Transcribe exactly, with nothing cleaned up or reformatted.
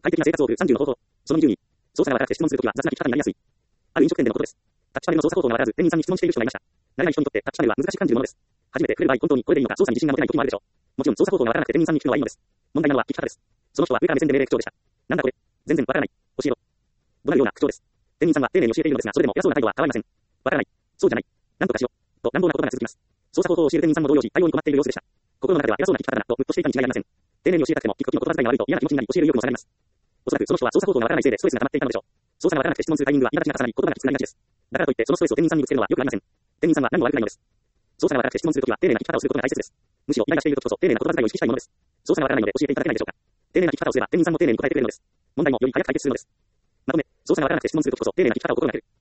快適な生活を送るさんじゅうの方法。そのにじゅうに、操作がわからなくて質問するときは雑な聞き方になりやすい。ある飲食店でのことです。タッチパネルの操作方法がわからず、店員さんに質問している人がいました。慣れない人にとってタッチパネルは難しく感じるものです。初めて来る場合、本当にこれでいいのか操作に自信が持てない時もあるでしょう。もちろん操作方法がわからなくて店員さんに聞くのはいいのです。問題なのは聞き方です。その人は上から目線で命令口調でした。なんだこれ。全然わからない。教えろ。怒鳴るような口調です。店員さんは丁寧に教えているのですが、それでも偉そうな態度は変わりません。わからない。そうじゃない。なんとかしろ。と乱暴な言葉が続きます。操作方法を教える店員さんも動揺し、対応に困っている様子でした。心の中では偉そうな聞き方だなとムッとしていたに違いありません。丁寧に教えたくても聞く時の言葉遣いが悪いと嫌な気持ちになり教える意欲も下がります。おそらくその人は操作方法がわからないせいでストレスが溜まっていたのでしょう。操作がわからなくて質問するタイミングは苛立ちが重なり言葉がきつくなりがちです。だからといってそのストレスを店員さんにぶつけるのは良くありません。店員さんは何も悪くないのです。操作がわからなくて質問するときは丁寧な聞き方をすることが大切です。むしろイライラしているときこそ丁寧な言葉遣いを意識したいものです。操作がわからないので教えていただけないでしょうか。丁寧な聞き方をすれば店員さんも丁寧に答えてくれるのです。問題もより早く解決するのです。まとめ、操作がわからなくて質問するときこそ丁寧な聞き方を心がける。